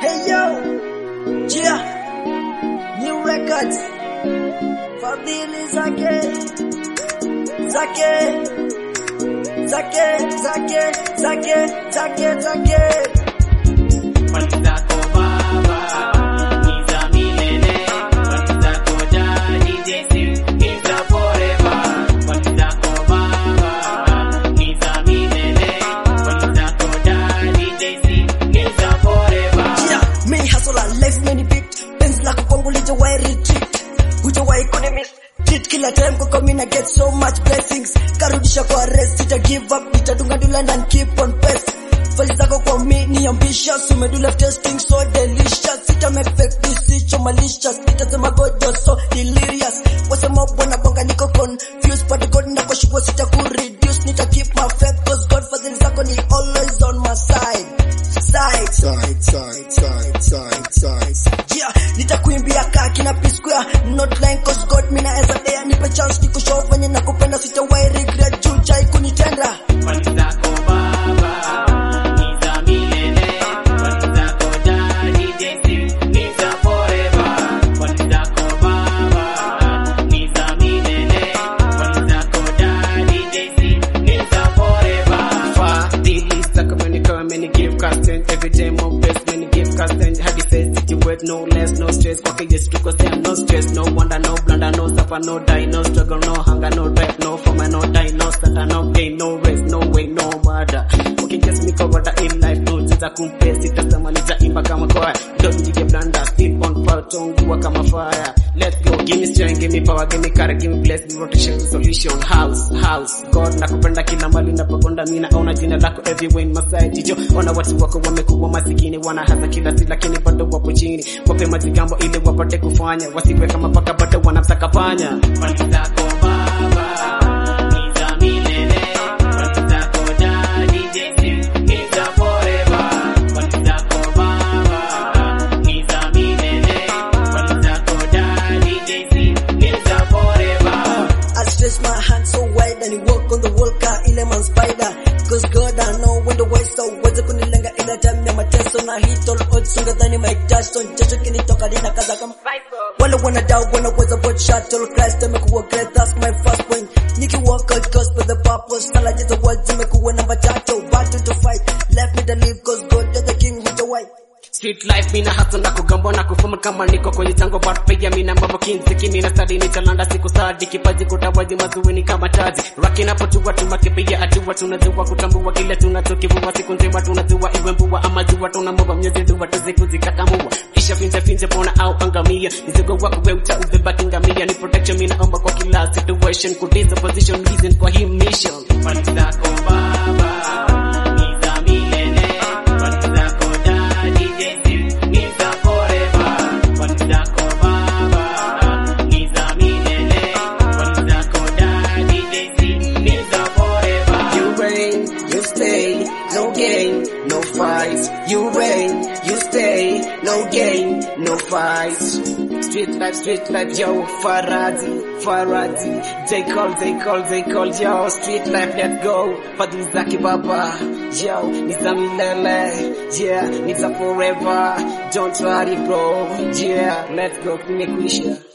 Hey yo, yeah, new records. Fadhili zake, Walizako baba, niza milele. Walizako daddy, JC, niza forever. Walizako baba, niza milele. Walizako daddy, JC, niza forever. Yeah, me hustle a life many beat. Penzi lako kwangu lijawahi retreat. Hujawahi kunimiss. Kila time kuko mina get so much blessings. Karudisha kwa rest, sita give up. Nitadunga dula and keep on pace. Fali zako kwa me ni ambitious. Umedula testing so delicious. Sita make fake decision malicious. Nitasema God you're so delirious. Wasema bwana bonga niko confused. But God nakoshukwa sita kureduce. Nita keep my faith cause God fadhili zako ni always on my side. Yeah, nitakuimbia kina P-Square. Not lying cause God mina eza dea. Nipe chance nikushow venye nakupenda. Sitawahi regret juu chai kunitenda. Walizako baba, niza milele. Walizako daddy, JC, niza forever. Walizako baba, niza milele. Walizako daddy, JC, niza forever. Fadhili zako menikoa many give constant. Every day more best many give constant. Had the face that you with no less no stress. Okay just to cause I'm no stress. No wonder no blunder no suffer no die no struggle no hunger no drive no former no die no starter no pain no rest no way no murder. Okay just me cover in life no sita kumpe sita sama nitaimba kama kwa don't jige blunder still on fire tongua kama fire. Let's go give me strength give me power give me courage give me blessing rotation solution house God nakupenda kila mali napokonda mimi naona jina lako everywhere in my side jicho ona watu wako wamekuwa masikini wanahasa kila siku lakini bado wapo chini wape majigambo ili wapate kufanya wasiwe kama paka bado wanataka panya. Walizako baba niza milele. Walizako daddy JC niza forever. Walizako baba niza milele. Walizako daddy JC niza forever. I stretch my hands so wide and you walk on the wall car ile man spider. Cause God I know when the way so weze kunilenga ila time ya mateso na hit all odds sunga dhani Mike Tyson jasho kinitoka dina kaza kama wale wanna doubt when I was about shuttle Christ amekuwa great that's my first point. Niki walk out cause for the purpose kala jita words imekuwa namba 3 battle to fight left me to live cause God you're the king with the white. Street life mina hustle na kugambo na kufuma kama niko kwenye tango but pia mina mambo kinziki mina study ni talanda siku sadi kipaji kutawaji mazuweni kama taji rocking up tu watu makipiga hatua tunajua kutambua kile tunachokivua siku nzima tunajua iwe mbua ama jua tunamwomba Mwenyezi Mungu tuziku zikakamua kisha finje pona au angamia nizigo wako wewe utaubeba kingamia ni protection mina omba kwa kila situation ku this position reason kwa hii mission. Walizako baba niza milele. Walizako daddy JC niza forever. Walizako baba niza milele. Walizako daddy JC niza forever. You reign, you stay, no gain, no fights. You reign, you stay, no gain, no fights. Street life, yo, Farazi, they call, yo, street life, let's go. Fadhili zake baba, yo, niza milele, yeah, niza forever. Don't worry bro, yeah, let's go, nimekuisha.